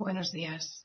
Buenos días.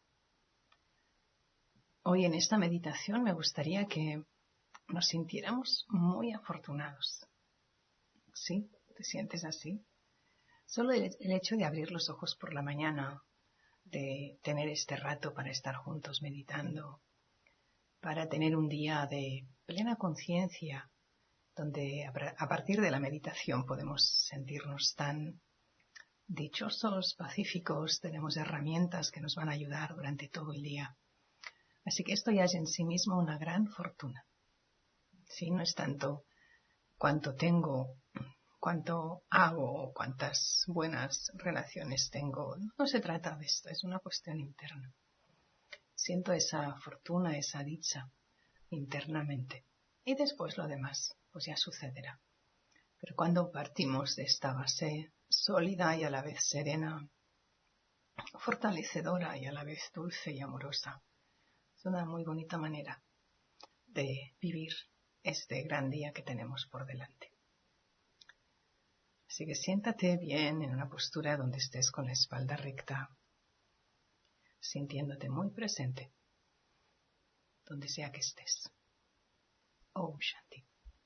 Hoy en esta meditación me gustaría que nos sintiéramos muy afortunados. ¿Sí? ¿Te sientes así? Solo el hecho de abrir los ojos por la mañana, de tener este rato para estar juntos meditando, para tener un día de plena conciencia, donde a partir de la meditación podemos sentirnos tan dichosos, pacíficos, tenemos herramientas que nos van a ayudar durante todo el día. Así que esto ya es en sí mismo una gran fortuna. Sí, no es tanto cuánto tengo, cuánto hago o cuántas buenas relaciones tengo. No se trata de esto, es una cuestión interna. Siento esa fortuna, esa dicha internamente. Y después lo demás, pues ya sucederá. Pero cuando partimos de esta base sólida y a la vez serena, fortalecedora y a la vez dulce y amorosa, es una muy bonita manera de vivir este gran día que tenemos por delante. Así que siéntate bien en una postura donde estés con la espalda recta, sintiéndote muy presente, donde sea que estés. Om Shanti.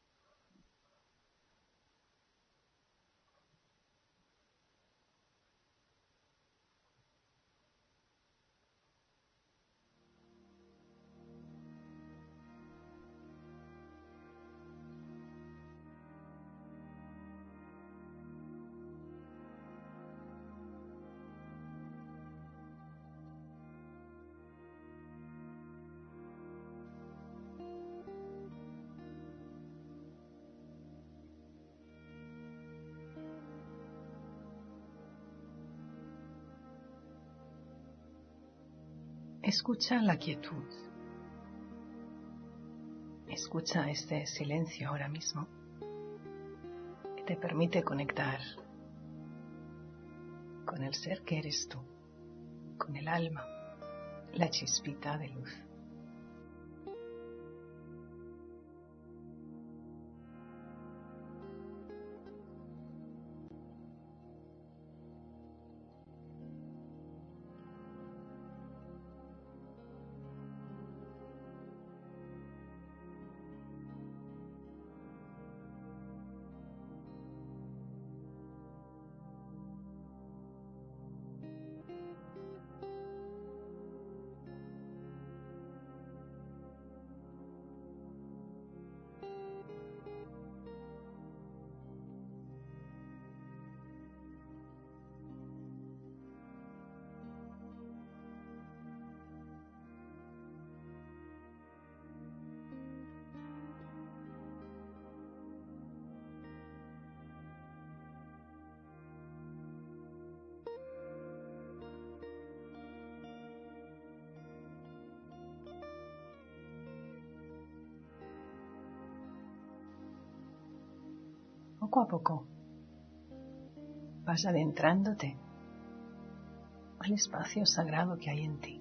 Escucha la quietud. Escucha este silencio ahora mismo que te permite conectar con el ser que eres tú, con el alma, la chispita de luz. Poco a poco vas adentrándote al espacio sagrado que hay en ti.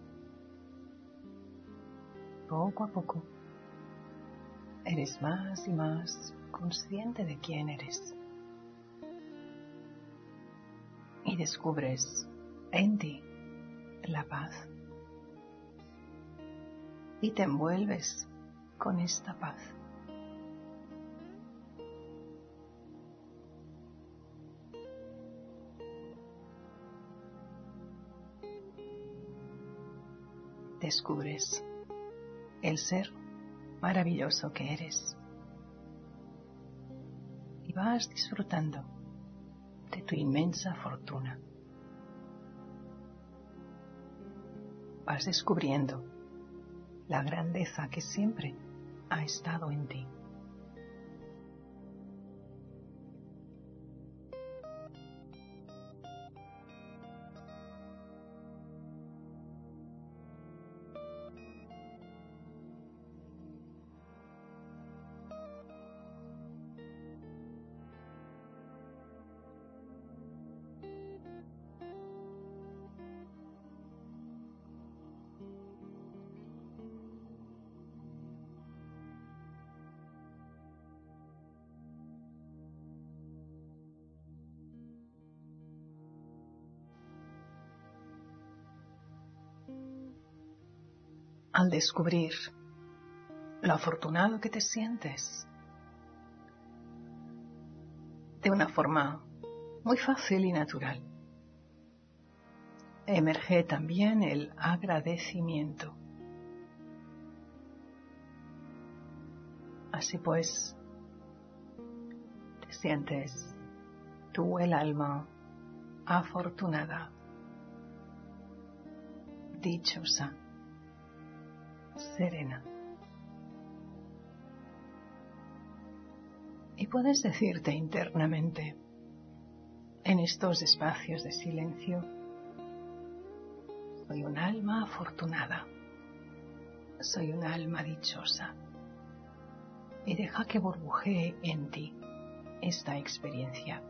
Poco a poco eres más y más consciente de quién eres y descubres en ti la paz y te envuelves con esta paz. Descubres el ser maravilloso que eres y vas disfrutando de tu inmensa fortuna. Vas descubriendo la grandeza que siempre ha estado en ti. al descubrir lo afortunado que te sientes, de una forma muy fácil y natural, emerge también el agradecimiento. Así pues, te sientes tú, el alma, afortunada, dichosa, serena. Y puedes decirte internamente, en estos espacios de silencio, soy un alma afortunada, soy un alma dichosa. Y deja que burbujee en ti esta experiencia.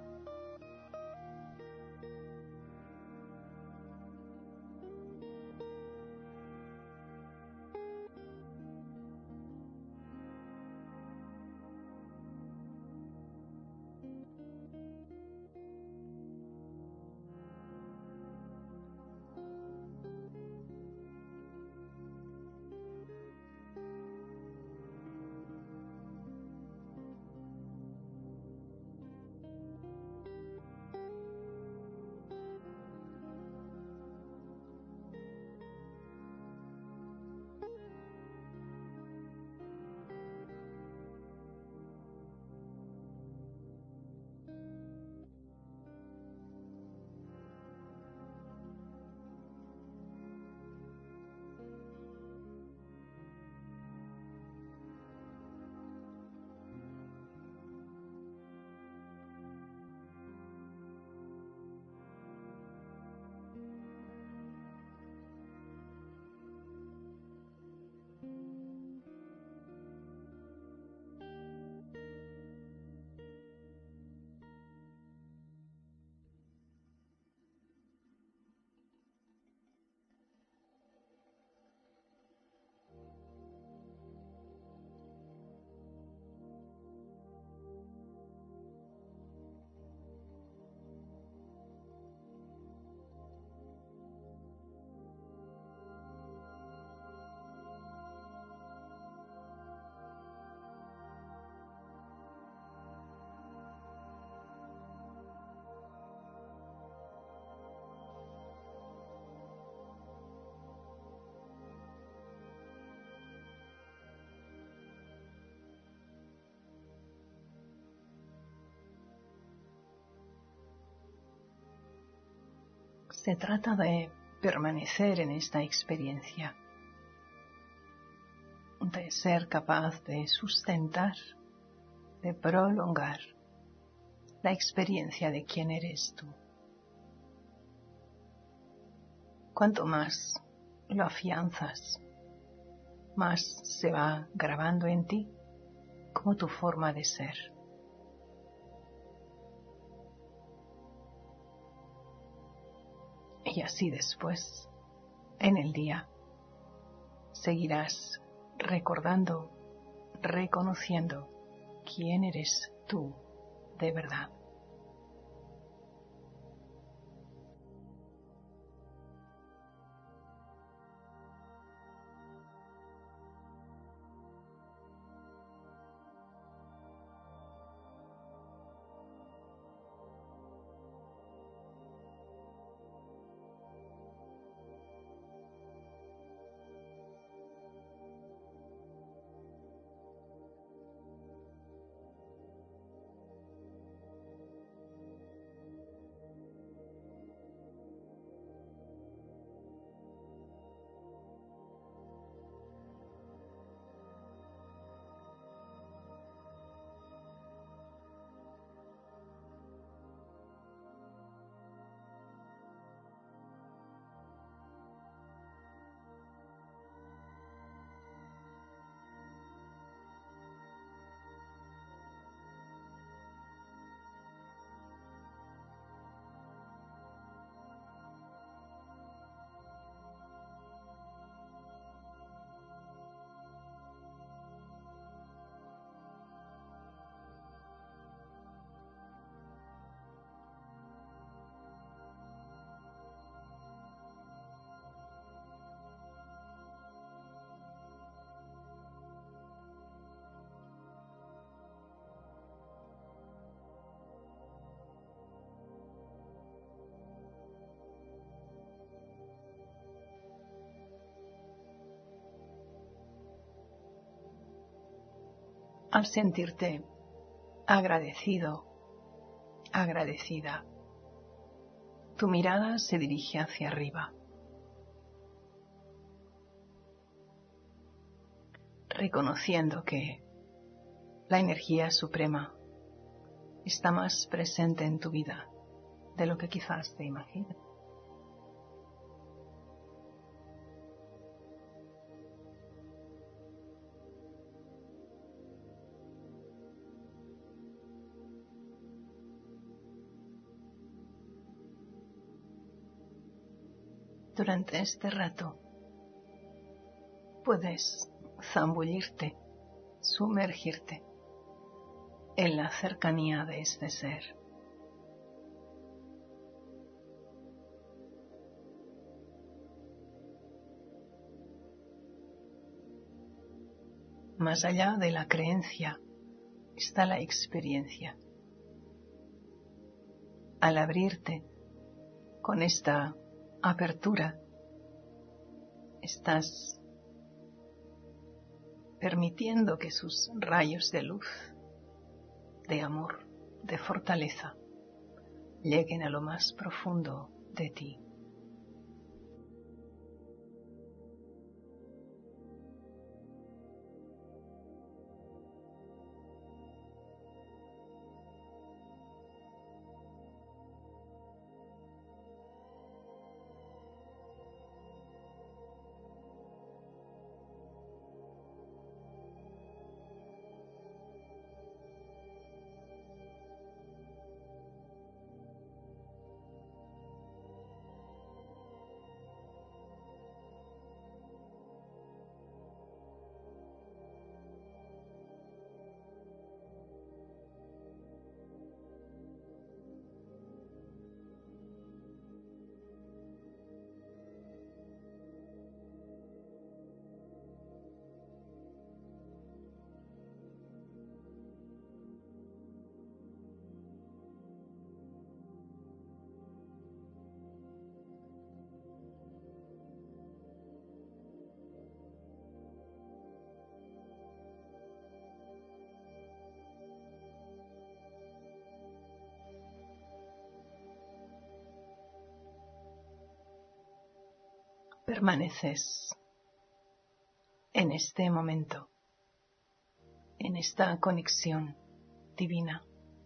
Se trata de permanecer en esta experiencia, de ser capaz de sustentar, de prolongar la experiencia de quién eres tú. Cuanto más lo afianzas, más se va grabando en ti como tu forma de ser. Y así después, en el día, seguirás recordando, reconociendo quién eres tú de verdad. al sentirte agradecido, agradecida, tu mirada se dirige hacia arriba, reconociendo que la energía suprema está más presente en tu vida de lo que quizás te imaginas. Durante este rato puedes zambullirte, sumergirte en la cercanía de este ser. Más allá de la creencia está la experiencia. Al abrirte con esta apertura, estás permitiendo que sus rayos de luz, de amor, de fortaleza, lleguen a lo más profundo de ti. Permaneces en este momento, en esta conexión divina.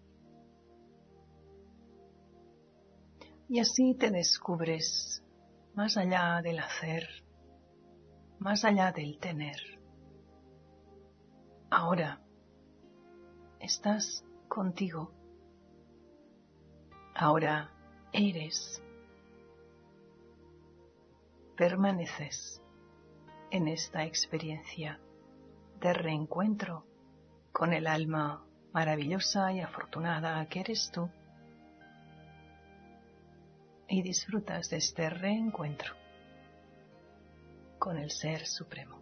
Y así te descubres más allá del hacer, más allá del tener. Ahora estás contigo. Ahora eres. Permaneces en esta experiencia de reencuentro con el alma maravillosa y afortunada que eres tú, y disfrutas de este reencuentro con el Ser Supremo.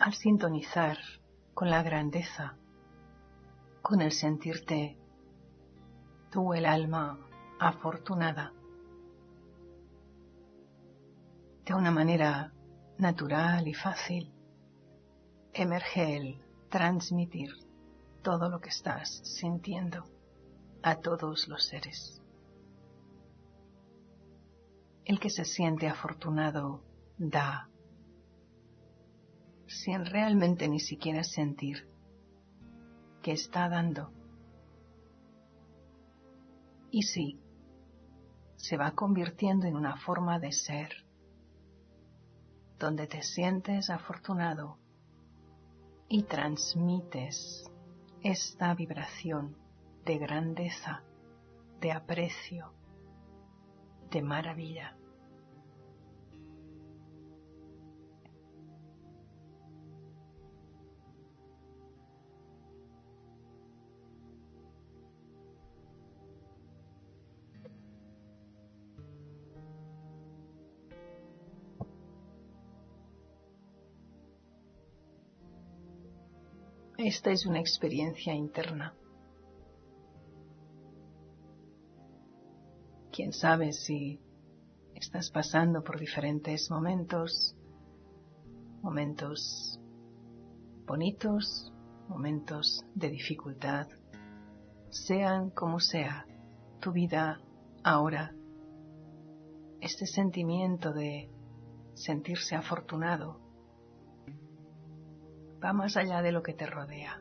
al sintonizar con la grandeza, con el sentirte tú el alma afortunada, de una manera natural y fácil, emerge el transmitir todo lo que estás sintiendo a todos los seres. El que se siente afortunado da, sin realmente ni siquiera sentir que está dando. Y sí, se va convirtiendo en una forma de ser, donde te sientes afortunado y transmites esta vibración de grandeza, de aprecio, de maravilla. Esta es una experiencia interna. Quién sabe si estás pasando por diferentes momentos bonitos, momentos de dificultad, sean como sea tu vida ahora. Este sentimiento de sentirse afortunado va más allá de lo que te rodea.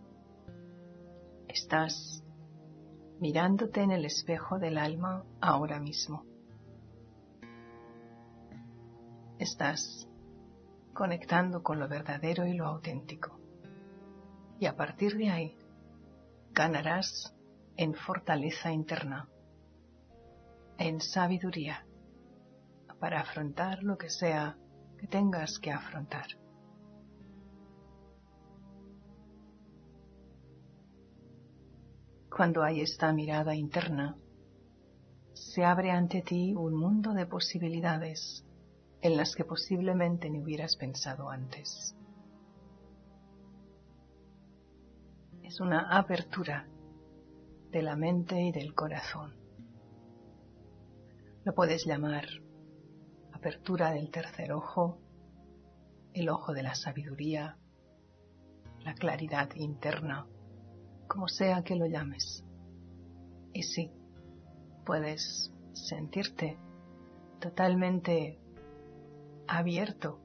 Estás mirándote en el espejo del alma ahora mismo. Estás conectando con lo verdadero y lo auténtico. Y a partir de ahí, ganarás en fortaleza interna, en sabiduría, para afrontar lo que sea que tengas que afrontar. Cuando hay esta mirada interna, se abre ante ti un mundo de posibilidades en las que posiblemente ni hubieras pensado antes. Es una apertura de la mente y del corazón. Lo puedes llamar apertura del tercer ojo, el ojo de la sabiduría, la claridad interna, como sea que lo llames. Y sí, puedes sentirte totalmente abierto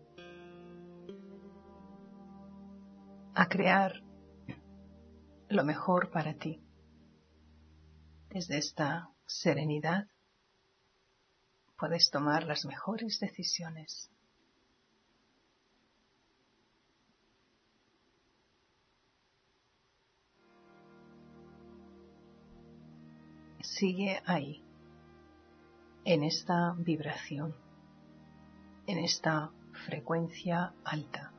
a crear lo mejor para ti. Desde esta serenidad puedes tomar las mejores decisiones. Sigue ahí, en esta vibración, en esta frecuencia alta.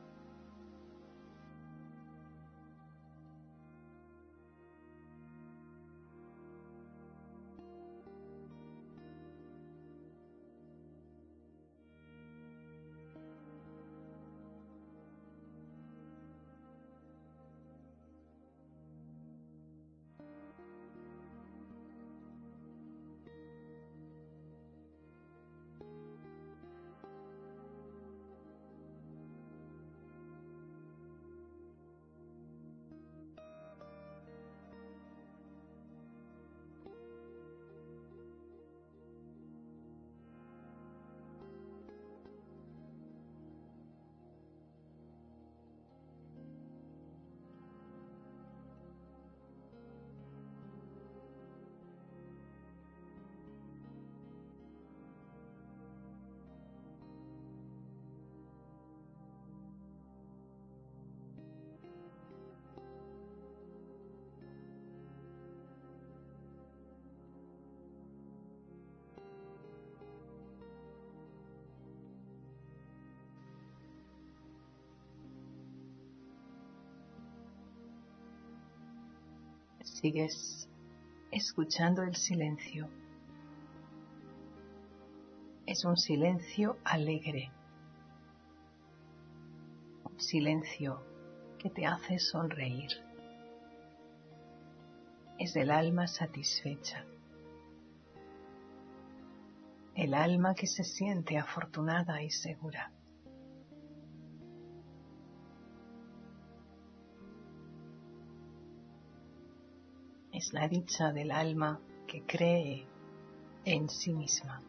Sigues escuchando el silencio. Es un silencio alegre, un silencio que te hace sonreír. Es el alma satisfecha, el alma que se siente afortunada y segura. Es la dicha del alma que cree en sí misma.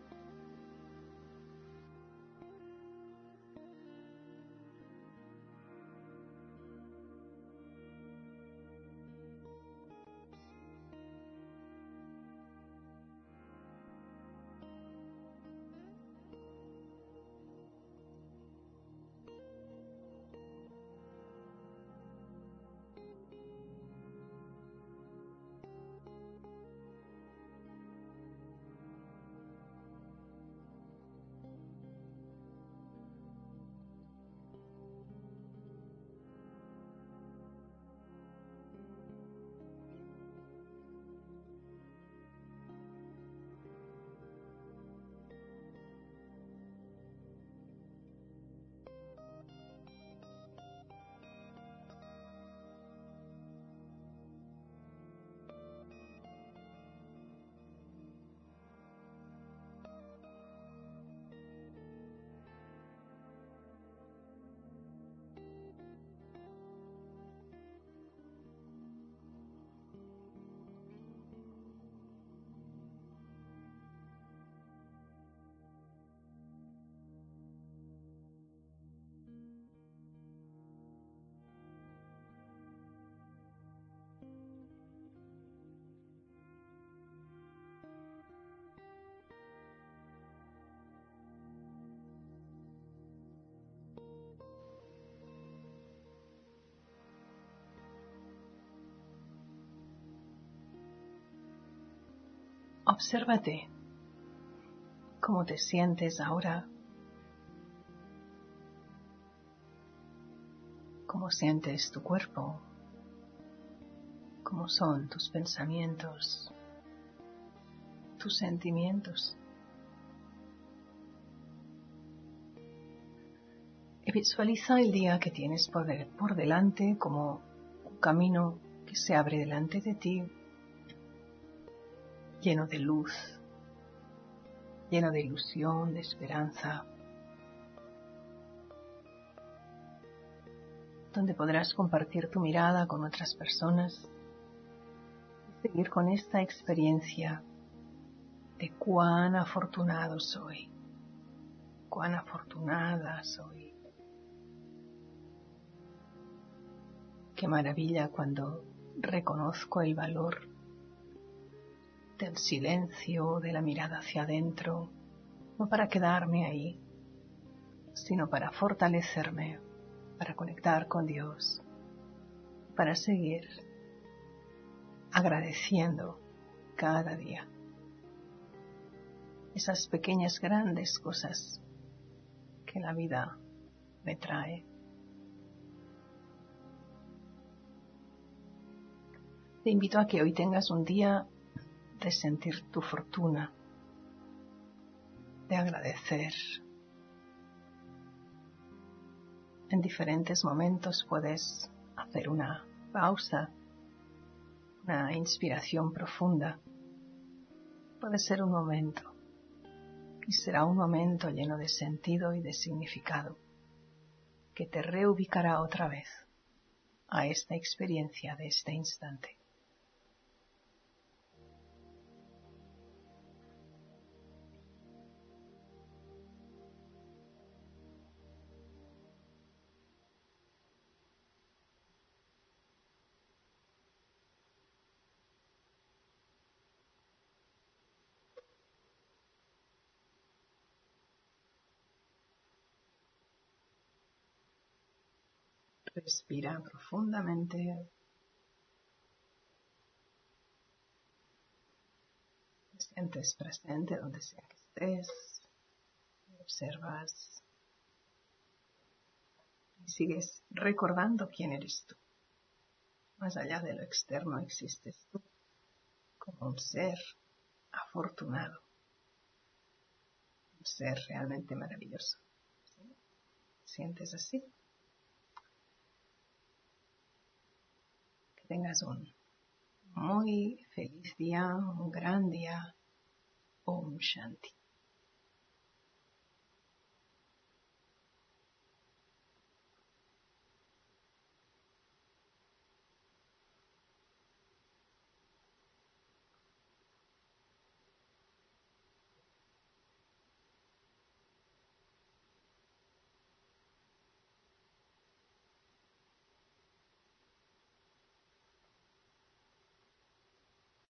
Obsérvate cómo te sientes ahora, cómo sientes tu cuerpo, cómo son tus pensamientos, tus sentimientos. Y visualiza el día que tienes por delante como un camino que se abre delante de ti, lleno de luz, lleno de ilusión, de esperanza, donde podrás compartir tu mirada con otras personas y seguir con esta experiencia de cuán afortunado soy, cuán afortunada soy. Qué maravilla cuando reconozco el valor del silencio, de la mirada hacia adentro, no para quedarme ahí, sino para fortalecerme, para conectar con Dios, para seguir agradeciendo cada día esas pequeñas grandes cosas que la vida me trae. Te invito a que hoy tengas un día de sentir tu fortuna, de agradecer. En diferentes momentos puedes hacer una pausa, una inspiración profunda. Puede ser un momento, y será un momento lleno de sentido y de significado, que te reubicará otra vez a esta experiencia de este instante. Respira profundamente. Te sientes presente donde sea que estés. Observas y sigues recordando quién eres tú. Más allá de lo externo existes tú como un ser afortunado, un ser realmente maravilloso. ¿Sí? ¿Sientes así? tengas un muy feliz día, un gran día. Om Shanti.